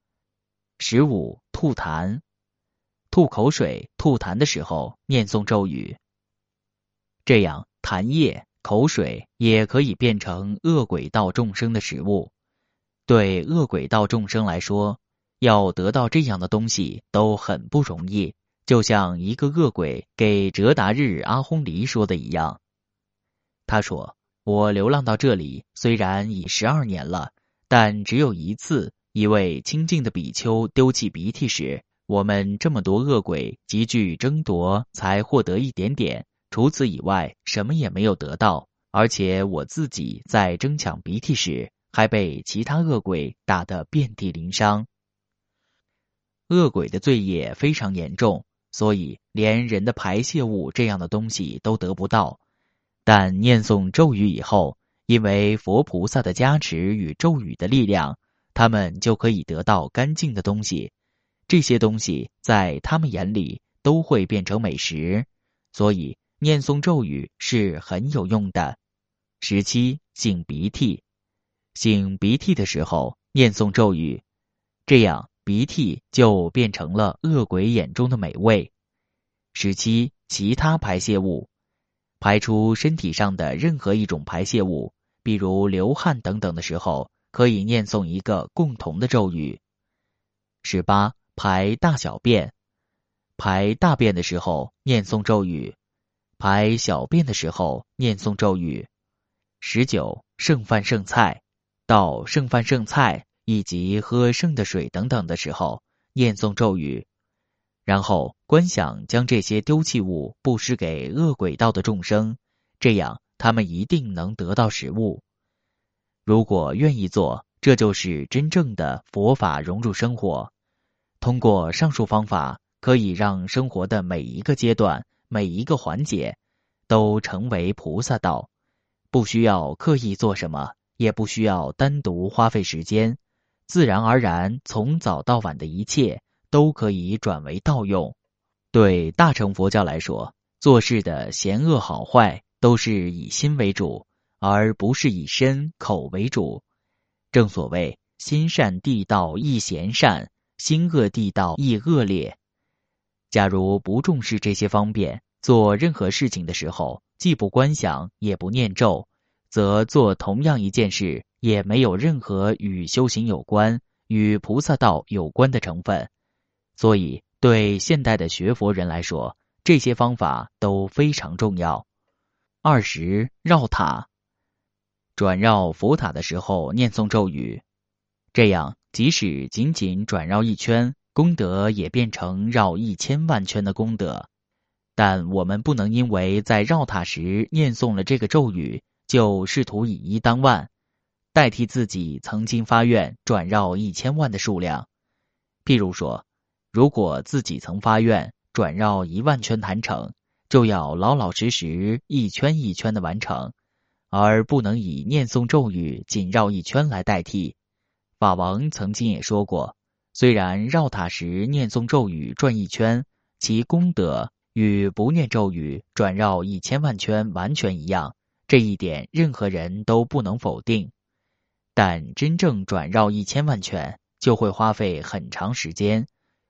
：15、吐痰，吐口水、吐痰的时候念诵咒语，这样痰液、口水也可以变成恶鬼道众生的食物。对恶鬼道众生来说，要得到这样的东西都很不容易，就像一个恶鬼给哲达日阿訇黎说的一样。他说：我流浪到这里虽然已12年了，但只有一次，一位清净的比丘丢弃鼻涕时，我们这么多恶鬼急剧争夺，才获得一点点，除此以外什么也没有得到。而且我自己在争抢鼻涕时，还被其他恶鬼打得遍体鳞伤。恶鬼的罪业非常严重，所以连人的排泄物这样的东西都得不到。但念诵咒语以后，因为佛菩萨的加持与咒语的力量，他们就可以得到干净的东西。这些东西在他们眼里都会变成美食，所以念诵咒语是很有用的。17、擤鼻涕。擤鼻涕的时候念诵咒语，这样鼻涕就变成了恶鬼眼中的美味。17、其他排泄物。排出身体上的任何一种排泄物，比如流汗等等的时候，可以念诵一个共同的咒语。18、排大小便。排大便的时候念诵咒语，排小便的时候念诵咒语。19、剩饭剩菜。到剩饭剩菜以及喝剩的水等等的时候念诵咒语，然后观想将这些丢弃物布施给恶鬼道的众生，这样他们一定能得到食物。如果愿意做，这就是真正的佛法融入生活。通过上述方法，可以让生活的每一个阶段、每一个环节都成为菩萨道，不需要刻意做什么，也不需要单独花费时间，自然而然从早到晚的一切都可以转为道用。对大乘佛教来说，做事的贤恶好坏都是以心为主，而不是以身口为主。正所谓心善地道亦贤善，心恶地道亦恶劣。假如不重视这些方便，做任何事情的时候既不观想也不念咒，则做同样一件事也没有任何与修行有关、与菩萨道有关的成分。所以对现代的学佛人来说，这些方法都非常重要。20、绕塔。转绕佛塔的时候念诵咒语，这样即使仅仅转绕一圈，功德也变成绕1000万圈的功德。但我们不能因为在绕塔时念诵了这个咒语，就试图以一当万，代替自己曾经发愿转绕1000万的数量。譬如说，如果自己曾发愿转绕1万圈坛城，就要老老实实一圈一圈的完成，而不能以念诵咒语仅绕一圈来代替。法王曾经也说过，虽然绕塔时念诵咒语转一圈，其功德与不念咒语转绕1000万圈完全一样，这一点任何人都不能否定。但真正转绕1000万圈，就会花费很长时间，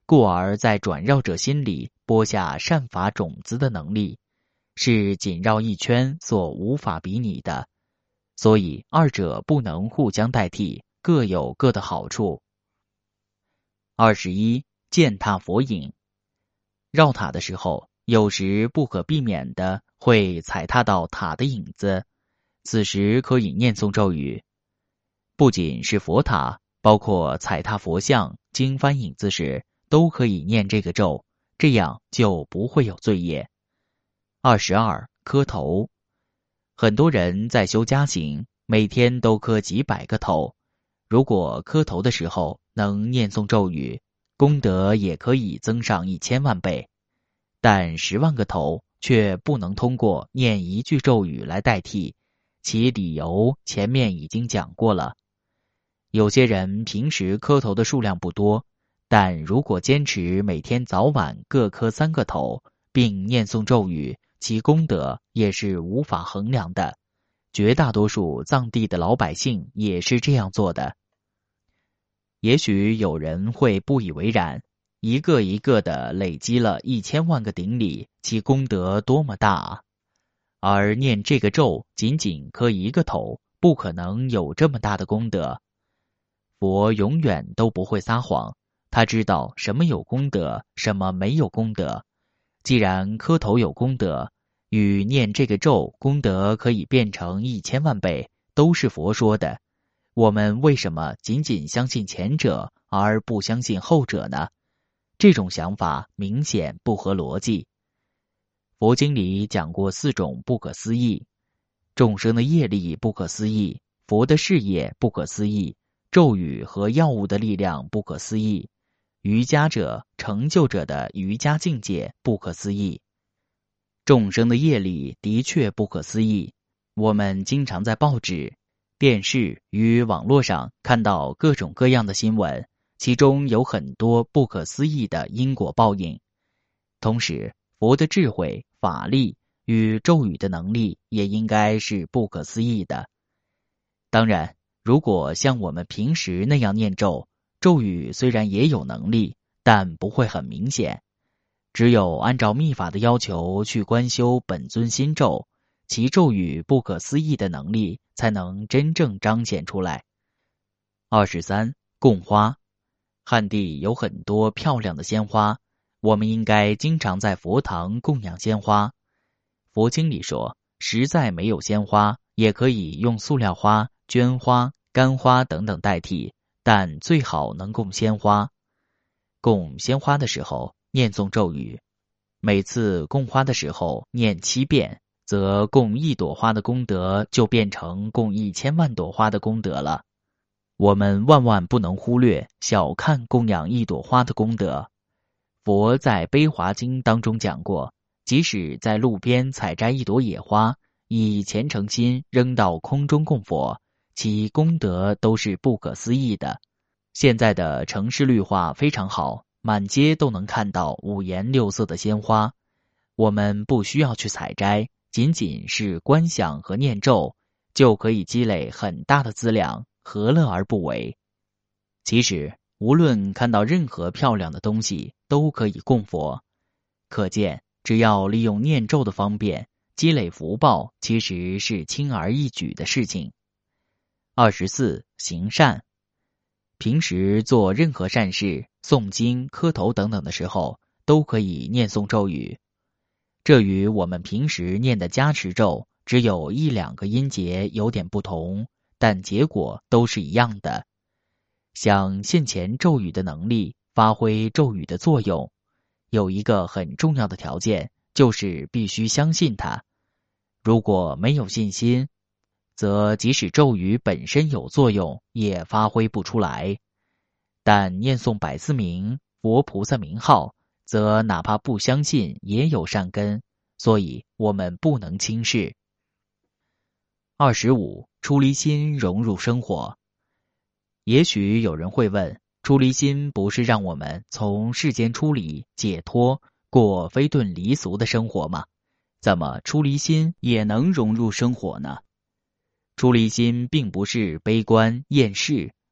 故而在转绕者心里播下善法种子的能力，是紧绕一圈所无法比拟的。所以二者不能互相代替，各有各的好处。21. 践踏佛影。绕塔的时候，有时不可避免的会踩踏到塔的影子，此时可以念诵咒语。不仅是佛塔，包括踩踏佛像、经幡影子时，都可以念这个咒，这样就不会有罪业。22. 磕头。很多人在修家行，每天都磕几百个头，如果磕头的时候能念诵咒语，功德也可以增上1000万倍。但10万个头却不能通过念一句咒语来代替，其理由前面已经讲过了。有些人平时磕头的数量不多，但如果坚持每天早晚各磕3个头，并念诵咒语，其功德也是无法衡量的。绝大多数藏地的老百姓也是这样做的。也许有人会不以为然，一个一个的累积了1000万个顶礼，其功德多么大啊！而念这个咒仅仅磕一个头，不可能有这么大的功德。佛永远都不会撒谎，他知道什么有功德，什么没有功德。既然磕头有功德，与念这个咒功德可以变成1000万倍，都是佛说的。我们为什么仅仅相信前者而不相信后者呢？这种想法明显不合逻辑。佛经里讲过4种不可思议：众生的业力不可思议，佛的事业不可思议，咒语和药物的力量不可思议，瑜伽者、成就者的瑜伽境界不可思议。众生的业力的确不可思议，我们经常在报纸、电视与网络上看到各种各样的新闻，其中有很多不可思议的因果报应。同时，佛的智慧、法力与咒语的能力也应该是不可思议的。当然，如果像我们平时那样念咒，咒语虽然也有能力，但不会很明显。只有按照密法的要求去观修本尊心咒，其咒语不可思议的能力才能真正彰显出来。23. 供花。汉地有很多漂亮的鲜花，我们应该经常在佛堂供养鲜花。佛经里说，实在没有鲜花，也可以用塑料花、绢花、干花等等代替，但最好能供鲜花。供鲜花的时候念诵咒语，每次供花的时候念7遍，则供1朵花的功德就变成供1000万朵花的功德了。我们万万不能忽略、小看供养1朵花的功德。佛在《悲华经》当中讲过，即使在路边采摘1朵野花，以虔诚心扔到空中供佛，其功德都是不可思议的。现在的城市绿化非常好，满街都能看到5颜6色的鲜花。我们不需要去采摘，仅仅是观想和念咒，就可以积累很大的资粮，何乐而不为？其实，无论看到任何漂亮的东西，都可以供佛。可见，只要利用念咒的方便，积累福报，其实是轻而易举的事情。24. 行善。平时做任何善事、诵经、磕头等等的时候，都可以念诵咒语。这与我们平时念的加持咒只有1、2个音节有点不同，但结果都是一样的。想现前咒语的能力，发挥咒语的作用，有一个很重要的条件，就是必须相信它。如果没有信心，则即使咒语本身有作用，也发挥不出来。但念诵百字明、佛菩萨名号，则哪怕不相信也有善根，所以我们不能轻视。25. 出离心融入生活。也许有人会问，出离心不是让我们从世间出离、解脱，过非顿离俗的生活吗？怎么出离心也能融入生活呢？出离心并不是悲观厌世，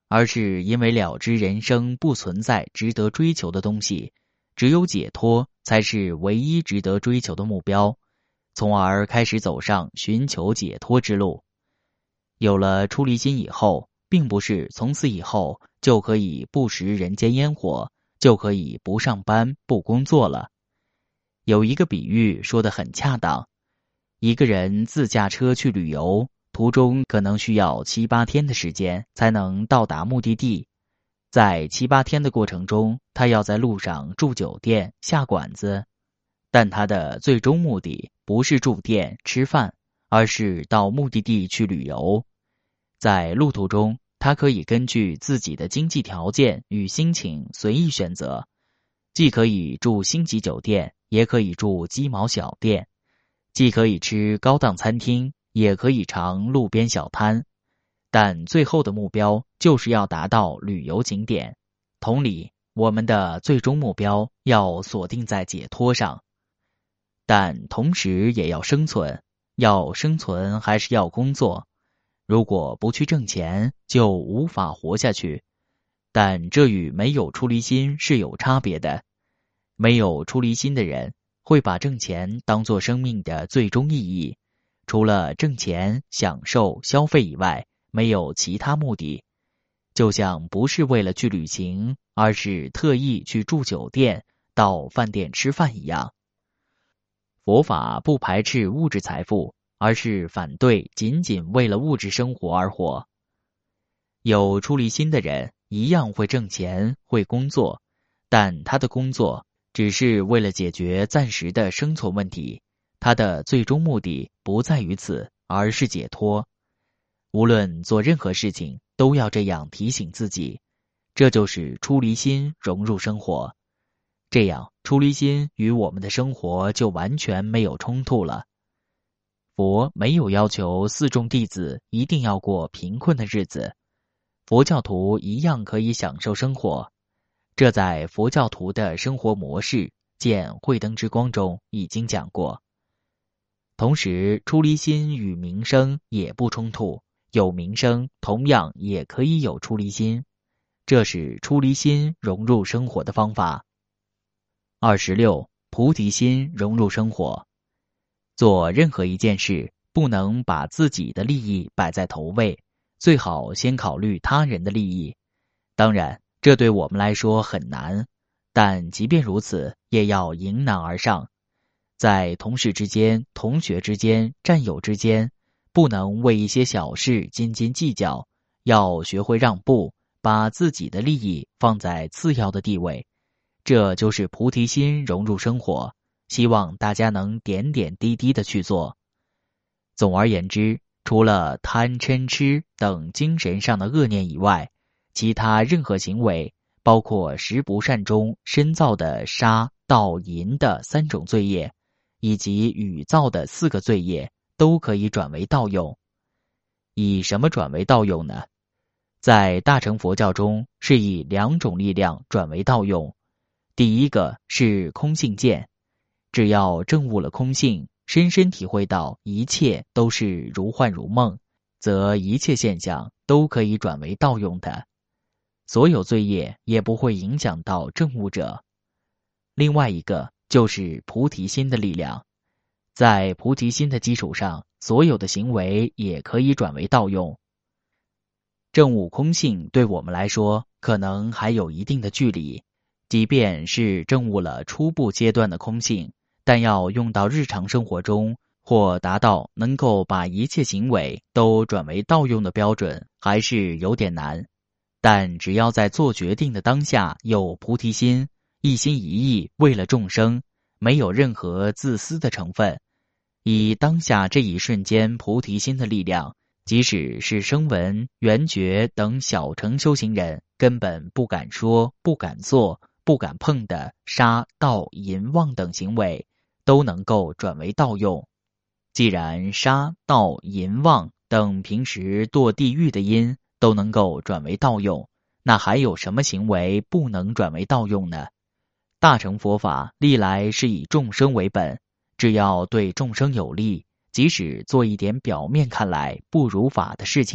而是因为了知人生不存在值得追求的东西，只有解脱才是唯一值得追求的目标，从而开始走上寻求解脱之路。有了出离心以后，并不是从此以后就可以不食人间烟火，就可以不上班不工作了。有一个比喻说得很恰当，一个人自驾车去旅游，途中可能需要7、8天的时间才能到达目的地。在7、8天的过程中，他要在路上住酒店、下馆子，但他的最终目的不是住店吃饭，而是到目的地去旅游。在路途中，他可以根据自己的经济条件与心情随意选择，既可以住星级酒店，也可以住鸡毛小店，既可以吃高档餐厅，也可以尝路边小摊，但最后的目标就是要达到旅游景点。同理，我们的最终目标要锁定在解脱上，但同时也要生存。要生存还是要工作？如果不去挣钱，就无法活下去。但这与没有出离心是有差别的。没有出离心的人会把挣钱当作生命的最终意义，除了挣钱、享受、消费以外，没有其他目的。就像不是为了去旅行，而是特意去住酒店、到饭店吃饭一样。佛法不排斥物质财富，而是反对仅仅为了物质生活而活。有出离心的人一样会挣钱，会工作，但他的工作只是为了解决暂时的生存问题，他的最终目的不在于此，而是解脱。无论做任何事情，都要这样提醒自己，这就是出离心融入生活。这样，出离心与我们的生活就完全没有冲突了。佛没有要求四众弟子一定要过贫困的日子，佛教徒一样可以享受生活。这在佛教徒的生活模式见《慧灯之光》中已经讲过。同时，出离心与名声也不冲突，有名声同样也可以有出离心，这是出离心融入生活的方法。26. 菩提心融入生活。做任何一件事，不能把自己的利益摆在头位，最好先考虑他人的利益。当然，这对我们来说很难，但即便如此，也要迎难而上。在同事之间、同学之间、战友之间，不能为一些小事斤斤计较，要学会让步，把自己的利益放在次要的地位。这就是菩提心融入生活，希望大家能点点滴滴的去做。总而言之，除了贪嗔痴等精神上的恶念以外，其他任何行为，包括十不善中身造的杀、盗、淫的3种罪业，以及语造的4个罪业，都可以转为盗用。以什么转为盗用呢？在大乘佛教中，是以2种力量转为盗用。第一个是空性见，只要证悟了空性，深深体会到一切都是如幻如梦，则一切现象都可以转为盗用的，所有罪业也不会影响到证悟者。另外一个就是菩提心的力量，在菩提心的基础上，所有的行为也可以转为盗用。证悟空性对我们来说可能还有一定的距离，即便是证悟了初步阶段的空性，但要用到日常生活中，或达到能够把一切行为都转为盗用的标准，还是有点难。但只要在做决定的当下有菩提心，一心一意为了众生，没有任何自私的成分，以当下这一瞬间菩提心的力量，即使是声闻、缘觉等小乘修行人根本不敢说、不敢做、不敢碰的杀、盗、淫、妄等行为，都能够转为盗用。既然杀、盗、淫、妄等平时堕地狱的因都能够转为盗用，那还有什么行为不能转为盗用呢？大乘佛法历来是以众生为本，只要对众生有利，即使做一点表面看来不如法的事情，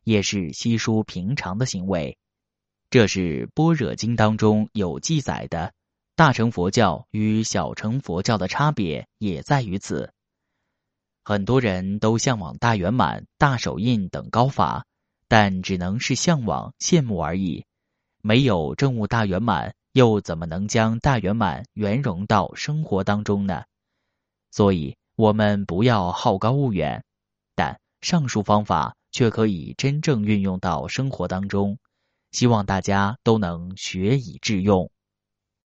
也是稀疏平常的行为。这是《般若经》当中有记载的。大乘佛教与小乘佛教的差别也在于此。很多人都向往大圆满、大手印等高法，但只能是向往、羡慕而已。没有证悟大圆满，又怎么能将大圆满圆融到生活当中呢？所以，我们不要好高骛远，但上述方法却可以真正运用到生活当中。希望大家都能学以致用。